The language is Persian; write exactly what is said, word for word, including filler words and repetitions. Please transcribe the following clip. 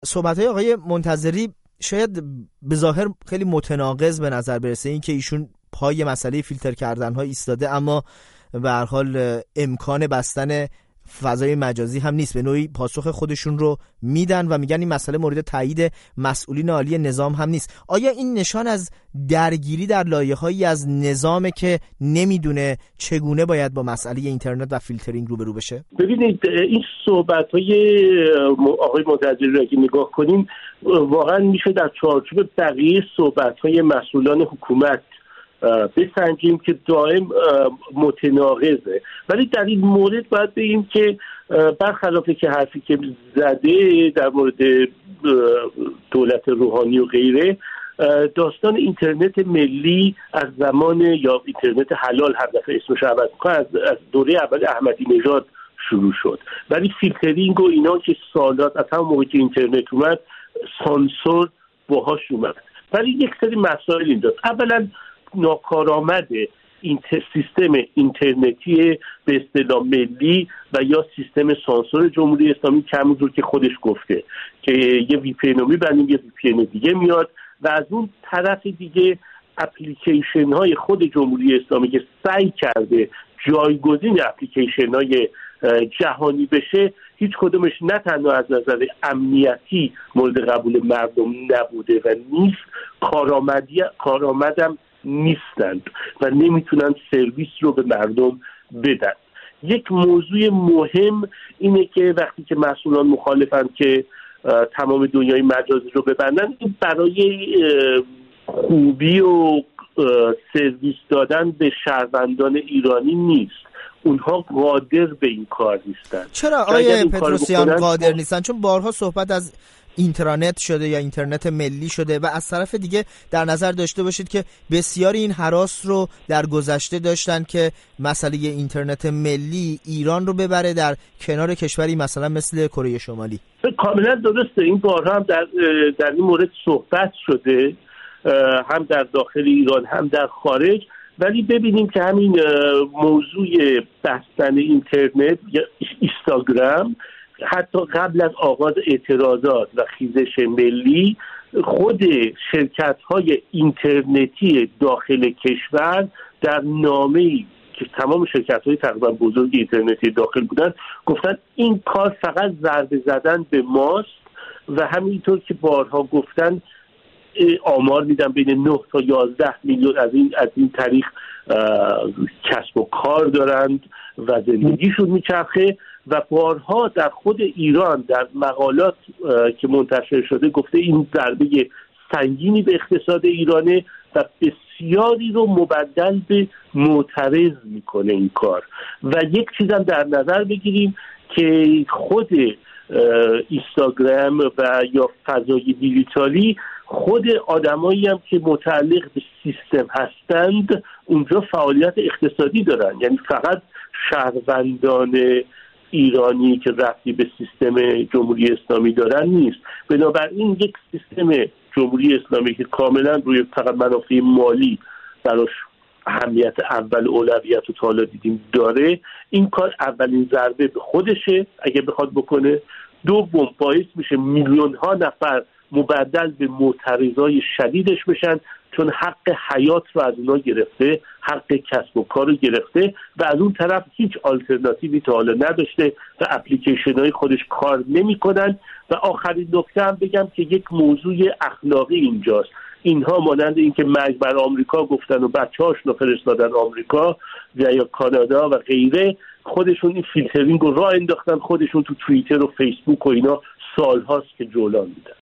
صحبت‌های آقای منتظری شاید به ظاهر خیلی متناقض به نظر برسه، این که ایشون پای مسئله فیلتر کردن‌ها ایستاده اما به هر حال امکان بستن فضای مجازی هم نیست. به نوعی پاسخ خودشون رو میدن و میگن این مسئله مورد تایید مسئولین عالی نظام هم نیست. آیا این نشان از درگیری در لایه‌هایی از نظامه که نمیدونه چگونه باید با مسئله اینترنت و فیلترینگ روبرو بشه؟ ببینید این صحبت‌های آقای منتظری رو اگه نگاه کنیم واقعا میشه در چارچوب بقیه صحبت‌های مسئولان حکومت بسنجیم که دائم متناقضه، ولی در این مورد باید بگیم که برخلاف که حرفی که زده در مورد دولت روحانی و غیره، داستان اینترنت ملی از زمان یا اینترنت حلال هر دفعه اسمش عوض می‌کنه از دوره اول احمدی نژاد شروع شد، ولی فیلترینگ و اینا که سالات از همون موقع که اینترنت اومد سانسور باهاش اومد. ولی یک سری مسائل اینجاست. اولا ناکارآمد این سیستم اینترنتی به اصطلاح ملی و یا سیستم سانسور جمهوری اسلامی که همونجور که خودش گفته که یه وی پی ان رو میبندیم یه وی پی ان دیگه میاد و از اون طرف دیگه اپلیکیشن های خود جمهوری اسلامی که سعی کرده جایگزین اپلیکیشن های جهانی بشه، هیچ کدومش نه تنها از نظر امنیتی مورد قبول مردم نبوده و نیست، کارآمدی کارآمدم نیستند و نمیتونن سرویس رو به مردم بدن. یک موضوع مهم اینه که وقتی که مسئولان مخالفن که تمام دنیای مجازی رو ببندن، این برای خوبی و سرویس دادن به شهروندان ایرانی نیست. اونها قادر به این کار نیستن. چرا آقای پتروسیان قادر نیستن؟ چون بارها صحبت از اینترنت شده یا اینترنت ملی شده و از طرف دیگه در نظر داشته باشید که بسیاری این هراس رو در گذشته داشتن که مسئله اینترنت ملی ایران رو ببره در کنار کشوری مثلا مثل کره شمالی. کاملا درسته، این بارها هم در در این مورد صحبت شده، هم در داخل ایران هم در خارج. ولی ببینیم که همین موضوع بستن اینترنت یا اینستاگرام حتی قبل از آغاز اعتراضات و خیزش ملی، خود شرکت‌های اینترنتی داخل کشور در نامه‌ای که تمام شرکت‌های تقریبا بزرگ اینترنتی داخل بودن گفتن این کار فقط ضربه زدن به ماست و همینطور که بارها گفتن آمار میدن بین نه تا یازده میلیون از این از این طریق کسب و کار دارند و زندگیشون میچرخه و بارها در خود ایران در مقالات که منتشر شده گفته این ضربه سنگینی به اقتصاد ایرانه و بسیاری رو مبدل به معترض میکنه این کار. و یک چیزم در نظر بگیریم که خود اینستاگرام و یا فضای دیجیتالی خود آدمایی هم که متعلق به سیستم هستند اونجا فعالیت اقتصادی دارن، یعنی فقط شهروندان ایرانی که ربطی به سیستم جمهوری اسلامی دارن نیست. بنابراین یک سیستم جمهوری اسلامی که کاملا روی فقط منافع مالی براش اهمیت اول اولویت رو تا حالا دیدیم داره، این کار اولین ضربه به خودشه اگه بخواد بکنه. دوم باعث میشه میلیون ها نفر مبدل به معترضای شدیدش بشن چون حق حیات رو از اونا گرفته، حق کسب و کار رو گرفته و از اون طرف هیچ آلترناتیوی تا حالا نداشته و اپلیکیشن های خودش کار نمی کنن. و آخرین نکته هم بگم که یک موضوع اخلاقی اینجاست. اینها مانند این که مرگ بر آمریکا گفتن و بچه هاشون رو فرستادن آمریکا یا کانادا و غیره، خودشون این فیلترینگ رو راه انداختن، خودشون تو توییتر و فیسبوک و اینا سالهاست که جولان میدن.